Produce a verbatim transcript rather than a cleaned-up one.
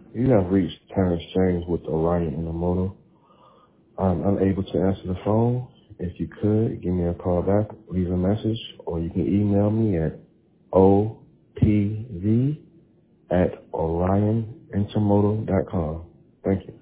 You have reached Terrence James with Orion Intermodal. I'm unable to answer the phone. If you could, give me a call back, leave a message, or you can email me at O P V at orion intermodal dot com. Thank you.